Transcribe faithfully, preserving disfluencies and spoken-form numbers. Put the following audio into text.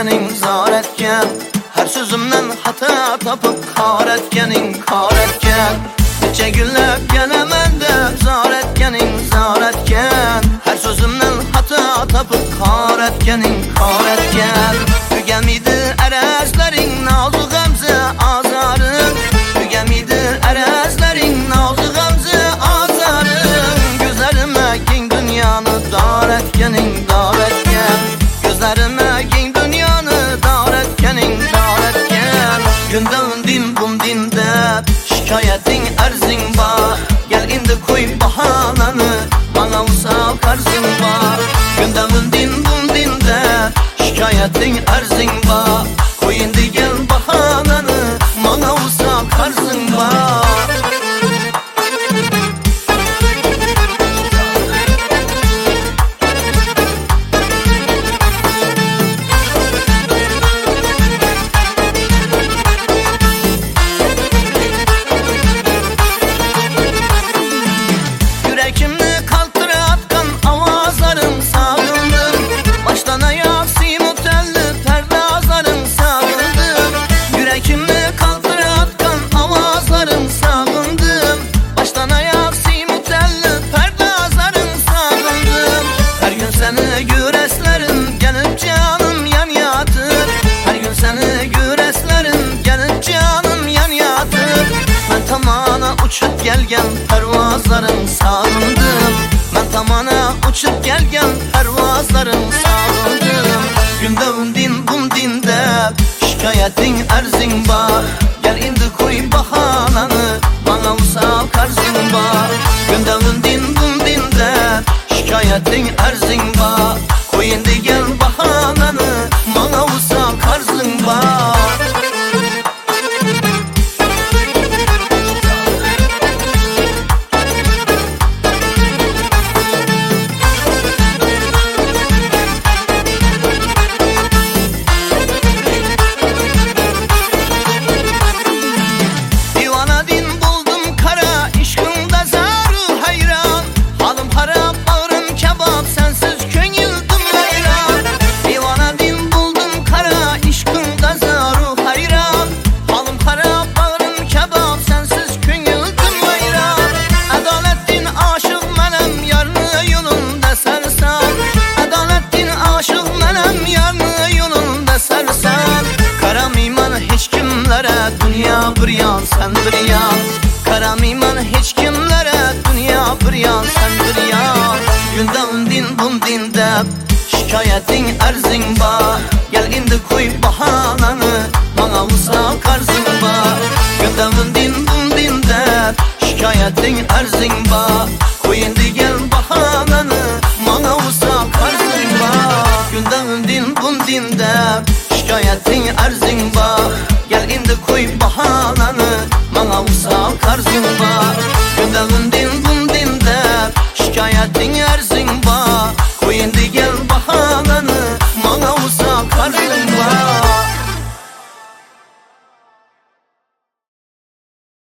etkening zor etken. Her sözümden hata tapıp kar etkening kar etken. Neçe günlep gelemen de zor etkening zor etken. Her sözümden hata tapıp kar etkening kar etken. Tügemidi erezlerin nazı gamze azarın. Tügemidi erezlerin nazı gamze azarın. Gözlerime giyin dünyanı dar etkening dar etken. Gözlerime giyin dünyanı dar etkening dar etken. Günden din bum dinde şikayetin erzin var. Gel indi koy bahananı bana usal karzın var. Günden din bum dinde şikayetin erzin var. Koy indi gel bahananı bana usal karzın var. Yürekimni kaltıra atkan avazların sağıldım. Baştan ayak simutelli perdazların sağıldım. Yürekimni kaltıra atkan avazların sağıldım. Baştan ayak simutelli perdazların sağıldım. Her gün seni güreslerim gelip canım yan yatır. Her gün seni güreslerim gelip canım yan yatır. Ben tamana uçup gelgen pervazların sağındım. Ben tamana uçup gelgen pervazların sağındım. Günden din bum dinde şikayetin erzin var. Gel indi koy bahananı bana usal karzın var. Günden din bum dinde şikayetin erzin var. Koy indi gel bahananı bana usal karzın var. Dünya bir yan sen bir yan. Karam iman hiç kimlere dünya bir yan sen bir yan. Günden din bum dinde şikayetin erzin var. Gel indi koy bahananı bana usal karzın var. Günden din bum dinde şikayetin erzin var. Koy indi gel bahananı bana usal karzın var. Günden din bum dinde şikayetin erzin var. Gel indi koy bahananı bana usal karzın var. Günden din bum dinde şikayetin erzin